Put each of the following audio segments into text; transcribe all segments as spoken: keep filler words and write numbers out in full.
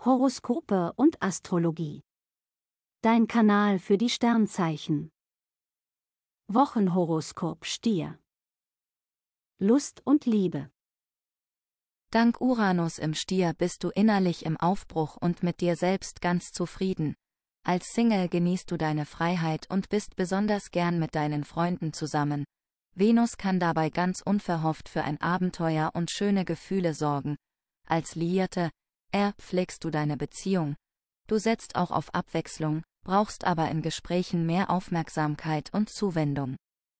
Horoskope und Astrologie. Dein Kanal für die Sternzeichen. Wochenhoroskop Stier. Lust und Liebe. Dank Uranus im Stier bist du innerlich im Aufbruch und mit dir selbst ganz zufrieden. Als Single genießt du deine Freiheit und bist besonders gern mit deinen Freunden zusammen. Venus kann dabei ganz unverhofft für ein Abenteuer und schöne Gefühle sorgen. Als Liierte, er, pflegst du deine Beziehung. Du setzt auch auf Abwechslung, brauchst aber in Gesprächen mehr Aufmerksamkeit und Zuwendung.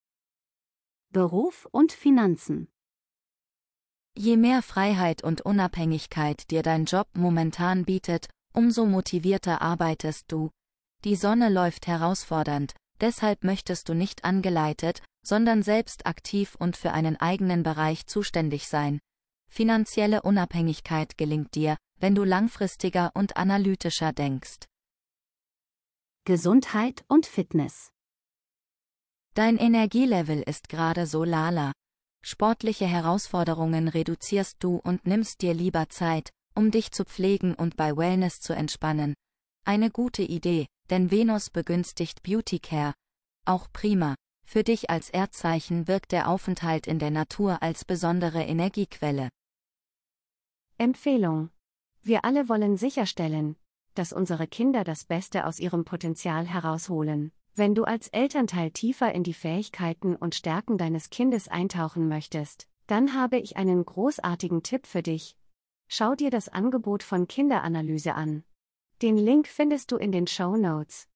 Beruf und Finanzen. Je mehr Freiheit und Unabhängigkeit dir dein Job momentan bietet, umso motivierter arbeitest du. Die Sonne läuft herausfordernd, deshalb möchtest du nicht angeleitet, sondern selbst aktiv und für einen eigenen Bereich zuständig sein. Finanzielle Unabhängigkeit gelingt dir, wenn du langfristiger und analytischer denkst. Gesundheit und Fitness. Dein Energielevel ist gerade so lala. Sportliche Herausforderungen reduzierst du und nimmst dir lieber Zeit, um dich zu pflegen und bei Wellness zu entspannen. Eine gute Idee, denn Venus begünstigt Beauty Care. Auch prima, für dich als Erdzeichen wirkt der Aufenthalt in der Natur als besondere Energiequelle. Empfehlung. Wir alle wollen sicherstellen, dass unsere Kinder das Beste aus ihrem Potenzial herausholen. Wenn du als Elternteil tiefer in die Fähigkeiten und Stärken deines Kindes eintauchen möchtest, dann habe ich einen großartigen Tipp für dich. Schau dir das Angebot von Kinderanalyse an. Den Link findest du in den Shownotes.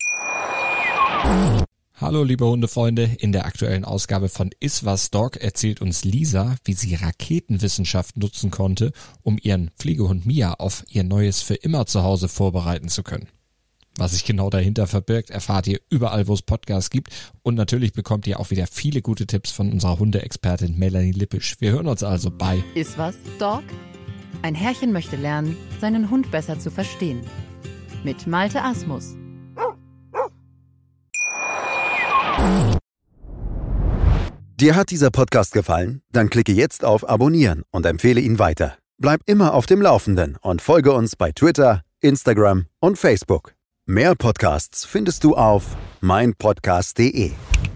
Hallo liebe Hundefreunde, in der aktuellen Ausgabe von Iswas Dog erzählt uns Lisa, wie sie Raketenwissenschaft nutzen konnte, um ihren Pflegehund Mia auf ihr neues für immer Zuhause vorbereiten zu können. Was sich genau dahinter verbirgt, erfahrt ihr überall, wo es Podcasts gibt, und natürlich bekommt ihr auch wieder viele gute Tipps von unserer Hundeexpertin Melanie Lippisch. Wir hören uns also bei Iswas Dog? Ein Herrchen möchte lernen, seinen Hund besser zu verstehen. Mit Malte Asmus. Dir hat dieser Podcast gefallen? Dann klicke jetzt auf Abonnieren und empfehle ihn weiter. Bleib immer auf dem Laufenden und folge uns bei Twitter, Instagram und Facebook. Mehr Podcasts findest du auf meinpodcast punkt de.